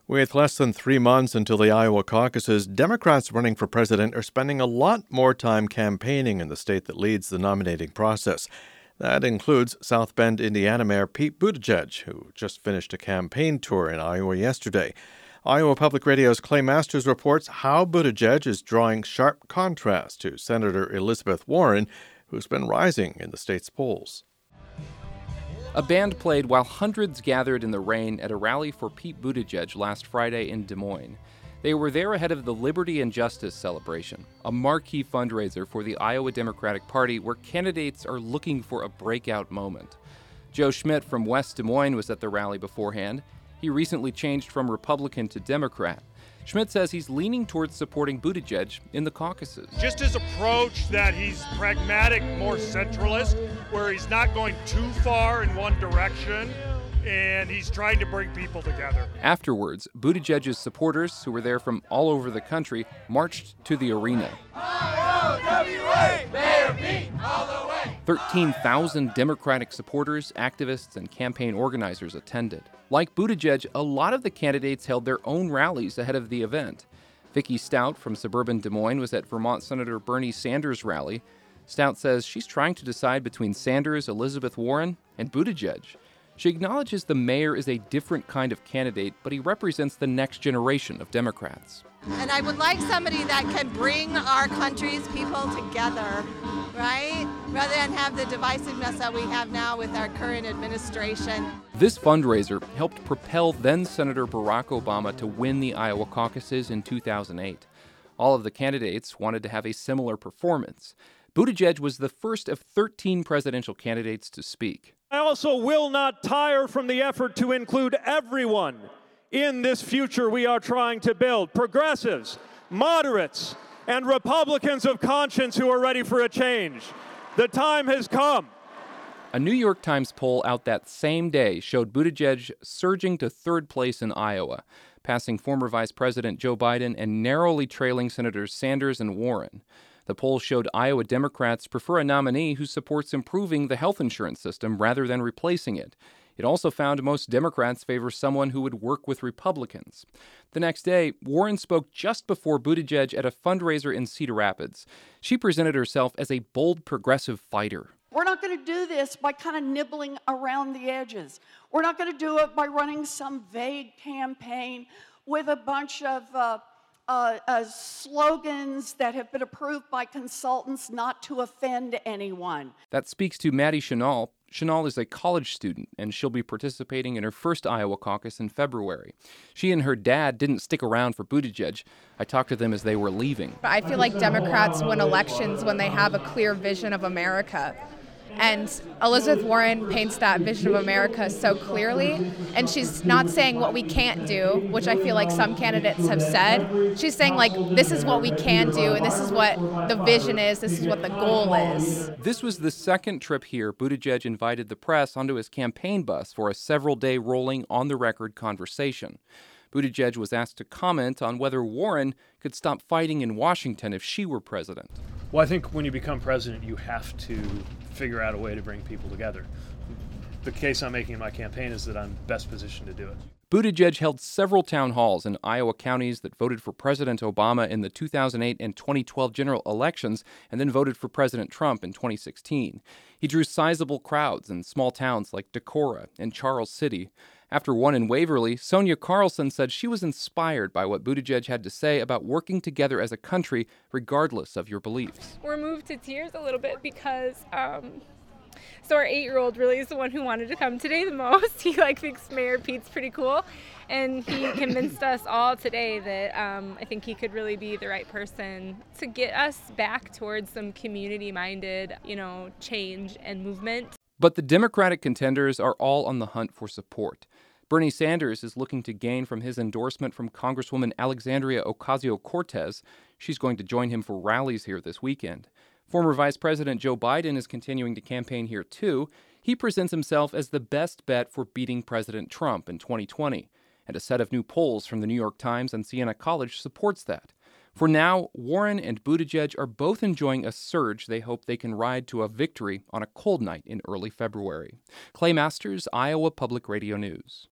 With less than 3 months until the Iowa caucuses, Democrats running for president are spending a lot more time campaigning in the state that leads the nominating process. That includes South Bend, Indiana Mayor Pete Buttigieg, who just finished a campaign tour in Iowa yesterday. Iowa Public Radio's Clay Masters reports how Buttigieg is drawing sharp contrast to Senator Elizabeth Warren, who's been rising in the state's polls. A band played while hundreds gathered in the rain at a rally for Pete Buttigieg last Friday in Des Moines. They were there ahead of the Liberty and Justice celebration, a marquee fundraiser for the Iowa Democratic Party where candidates are looking for a breakout moment. Joe Schmidt from West Des Moines was at the rally beforehand. He recently changed from Republican to Democrat. Schmidt says he's leaning towards supporting Buttigieg in the caucuses. Just his approach that he's pragmatic, more centralist, where he's not going too far in one direction, and he's trying to bring people together. Afterwards, Buttigieg's supporters, who were there from all over the country, marched to the arena. IOWA, Mayor Pete, all the way! 13,000 Democratic supporters, activists, and campaign organizers attended. Like Buttigieg, a lot of the candidates held their own rallies ahead of the event. Vicki Stout from suburban Des Moines was at Vermont Senator Bernie Sanders' rally. Stout says she's trying to decide between Sanders, Elizabeth Warren, and Buttigieg. She acknowledges the mayor is a different kind of candidate, but he represents the next generation of Democrats. And I would like somebody that can bring our country's people together, right? Rather than have the divisiveness that we have now with our current administration. This fundraiser helped propel then-Senator Barack Obama to win the Iowa caucuses in 2008. All of the candidates wanted to have a similar performance. Buttigieg was the first of 13 presidential candidates to speak. I also will not tire from the effort to include everyone in this future we are trying to build. Progressives, moderates, and Republicans of conscience who are ready for a change. The time has come. A New York Times poll out that same day showed Buttigieg surging to third place in Iowa, passing former Vice President Joe Biden and narrowly trailing Senators Sanders and Warren. The poll showed Iowa Democrats prefer a nominee who supports improving the health insurance system rather than replacing it. It also found most Democrats favor someone who would work with Republicans. The next day, Warren spoke just before Buttigieg at a fundraiser in Cedar Rapids. She presented herself as a bold progressive fighter. We're not going to do this by kind of nibbling around the edges. We're not going to do it by running some vague campaign with a bunch of slogans that have been approved by consultants not to offend anyone. That speaks to Maddie Chenal. Chenal is a college student, and she'll be participating in her first Iowa caucus in February. She and her dad didn't stick around for Buttigieg. I talked to them as they were leaving. I feel like Democrats win elections when they have a clear vision of America. And Elizabeth Warren paints that vision of America so clearly, and she's not saying what we can't do, which I feel like some candidates have said. She's saying, like, this is what we can do, and this is what the vision is, this is what the goal is. This was the second trip here Buttigieg invited the press onto his campaign bus for a several-day rolling on-the-record conversation. Buttigieg was asked to comment on whether Warren could stop fighting in Washington if she were president. Well, I think when you become president, you have to figure out a way to bring people together. The case I'm making in my campaign is that I'm best positioned to do it. Buttigieg held several town halls in Iowa counties that voted for President Obama in the 2008 and 2012 general elections and then voted for President Trump in 2016. He drew sizable crowds in small towns like Decorah and Charles City. After one in Waverly, Sonia Carlson said she was inspired by what Buttigieg had to say about working together as a country regardless of your beliefs. We're moved to tears a little bit because so our 8-year-old really is the one who wanted to come today the most. He thinks Mayor Pete's pretty cool, and he convinced us all today that I think he could really be the right person to get us back towards some community-minded, change and movement. But the Democratic contenders are all on the hunt for support. Bernie Sanders is looking to gain from his endorsement from Congresswoman Alexandria Ocasio-Cortez. She's going to join him for rallies here this weekend. Former Vice President Joe Biden is continuing to campaign here, too. He presents himself as the best bet for beating President Trump in 2020. And a set of new polls from the New York Times and Siena College supports that. For now, Warren and Buttigieg are both enjoying a surge they hope they can ride to a victory on a cold night in early February. Clay Masters, Iowa Public Radio News.